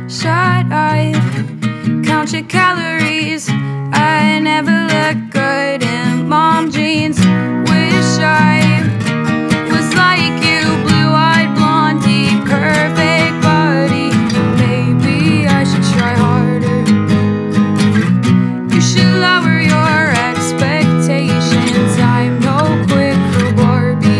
Shut up, count your calories. I never look good in mom jeans. Wish I was like you, blue-eyed blondie, perfect body. Maybe I should try harder. You should lower your expectations. I'm no quicker Barbie.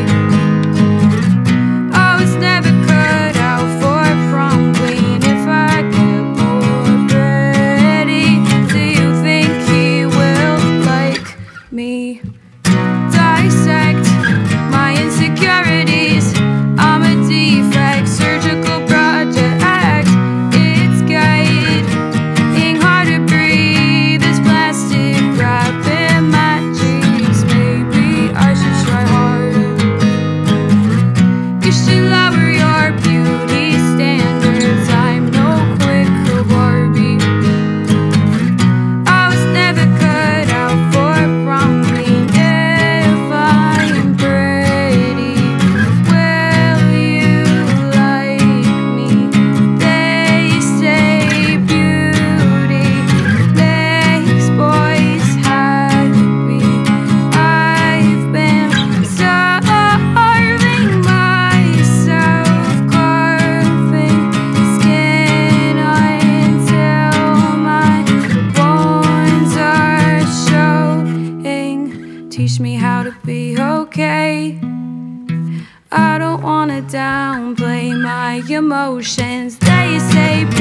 I was never cut out for prom queen. If I get more pretty, do you think he will like me? Dissect my insecurities. I'm a defect, surgical project. It's getting hard to breathe. This plastic wrap in my cheeks. Maybe I should try harder. You should lower your beauty standards. I'm no quicker Barbie. I was never cut out for prom queen. If I am pretty, will you like me? They say beauty makes boys happy. I've been starving myself, carving skin until my bones are showing. Teach me how to be okay. I don't wanna downplay my emotions. They say